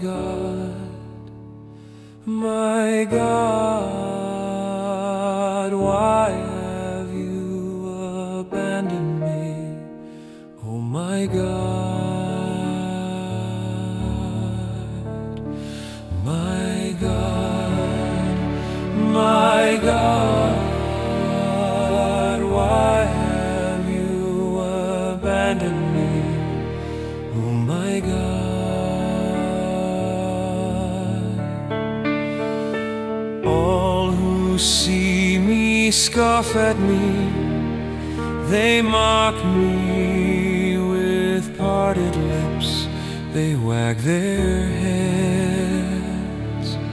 my God, why have you abandoned me? Oh my God, my God, my God, why have you abandoned me? Oh my God. All who see me scoff at me, they mock me with parted lips, they wag their heads.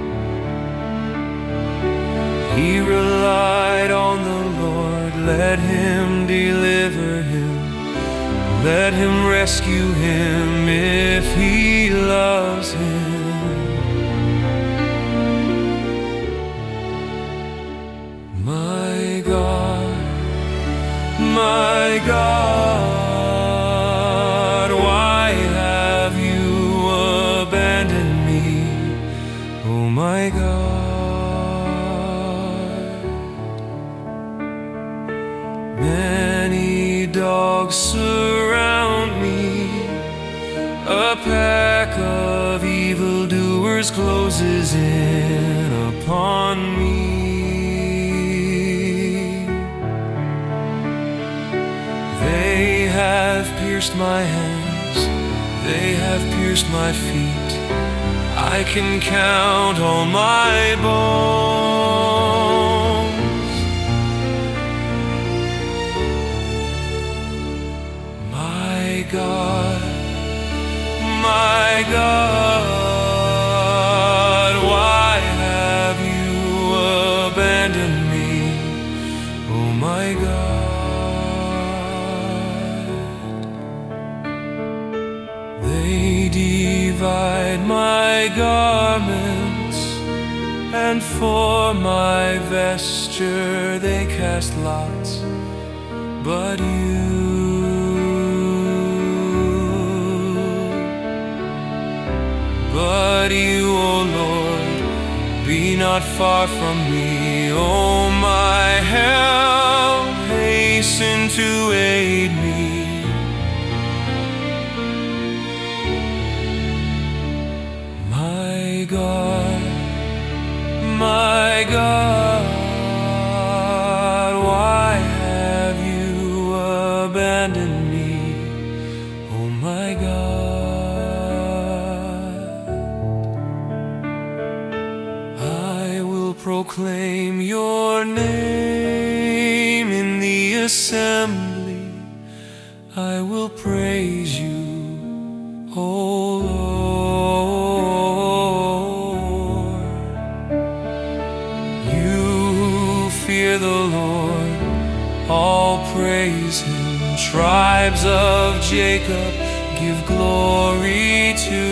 He relied on the Lord, let him deliver him, let him rescue him if he loves him. My God, my God, why have you abandoned me? Oh my God. Many dogs surround me, a pack of evildoers closes in upon me. They have pierced my hands, they have pierced my feet, I can count all my bones. My God, my God, why have you abandoned me? Oh my God. They divide my garments, and for my vesture they cast lots. But you, O Lord, be not far from me. O my help, hasten to aid me. My God, my God, why have you abandoned me? Oh my God. I will proclaim your name in the assembly, I will praise you, O Lord. You who fear the Lord, all praise him. Tribes of Jacob, give glory to